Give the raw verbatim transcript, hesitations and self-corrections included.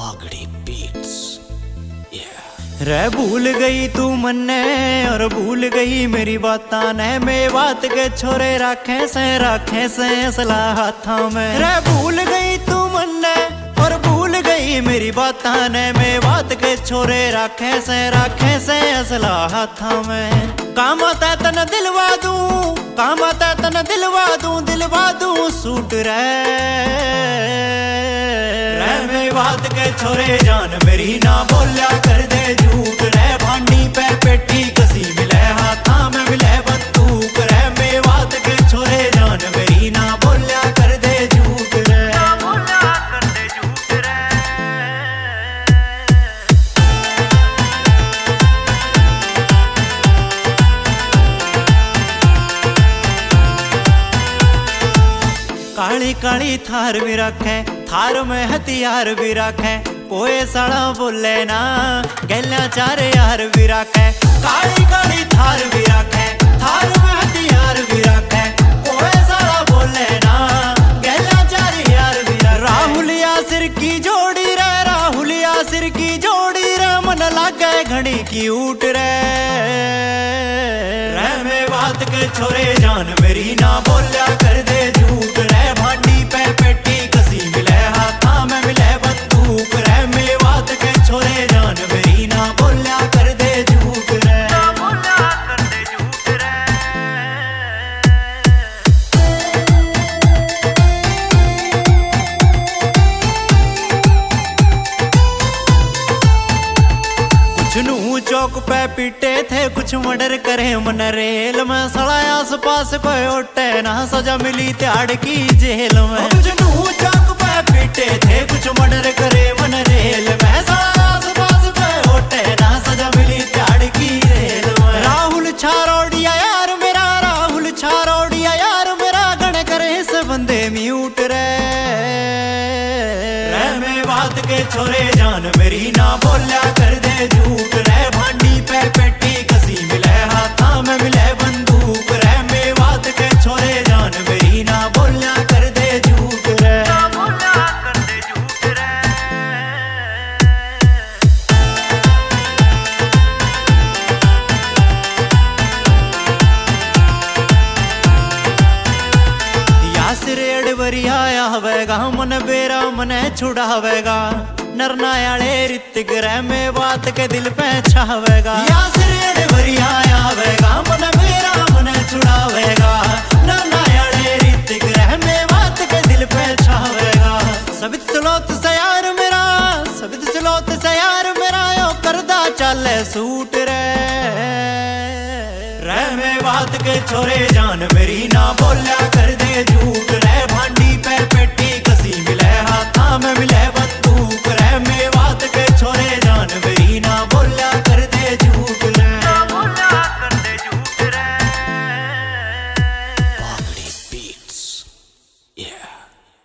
पागड़ी beats. रे भूल गई तू मन्ने और भूल गई मेरी बातां ने, मैं बात के छोरे राखे से राखे से असला हाथा में। रे भूल गई तू मन्ने और भूल गई मेरी बातां ने, मैं बात के छोरे राखे से राखे से असला हाथा में। काम आता तन दिलवा दूं, काम आता तन दिलवा दूं, दिलवा दूं सूट रे। रे मैं बात के छोरे जान मेरी ना बोलिया कर दे झूठ रे। भांडी पे पेटी कसी मिले हाथा में मिले बंदूक रे। मैं बात के छोरे जान मेरी ना बोलिया कर दे झूठ रे, ना बोलिया कर दे झूठ रे। काली काली थार भी रखे, थार में हथियार भी रखे, कोई सड़ा बोले ना गैल्या चार यार भी रखे। काली काली थार भी रखे, थार में हथियार भी रखे, कोई सड़ा बोले ना गैल्या चार यार भी रखे। राहुल यासिर की जोड़ी रे, राहुल यासिर की जोड़ी रे, मन लागे घड़ी की ऊट रे। रे मैं बात के छोरे जान मेरी ना बोलिया कर दे झूठ रे। भांडी पे पेटी कसी मिले हाथा में मिले बंदूक रे। मैं बात के छोरे जान मेरी ना बोलिया कर दे झूठ रे, ना बोलिया कर दे झूठ रे। कुछ नू चौक पे पीटे थे, कुछ मर्डर करे मन रेल में। सड़ा आस पास कोई ओटे ना, सजा मिली त्याड़ की जेल में। कुछ नू चौक पे पीटे थे, कुछ मर्डर करे मन रेल में। सड़ा आस पास कोई ओटे ना, सजा मिली त्याड़ की जेल में। राहुल छारोड़िया यार मेरा, राहुल छारोड़िया यार मेरा, गण करे से बंदे म्यूट रे। रे मैं बात के छोरे जान मेरी ना बोलिया कर दे झूठ रे। भांडी पे पेटी कसी मिले हाथा में मिले बंदूक रे। मैं बात के छोरे जान मेरी ना बोलिया कर दे झूठ रे, ना बोलिया कर दे झूठ रे। यासिर एडवरी आया हवेगा, मन बेरा मने छुड़ावेगा। नरनायाले ऋतिक रे में बात के दिल पे छावेगा। यासिर एडवरी आया हवेगा, मन बेरा मने छुड़ावेगा। नरनायाले ऋतिक रे में बात के दिल पे छावेगा। सबित सलोत से यार मेरा, सबित सलोत से यार मेरा, यो करदा चाले सूट रे। रे मैं बात के छोरे जान मेरी ना बोलिया कर दे झूठ रे। भांडी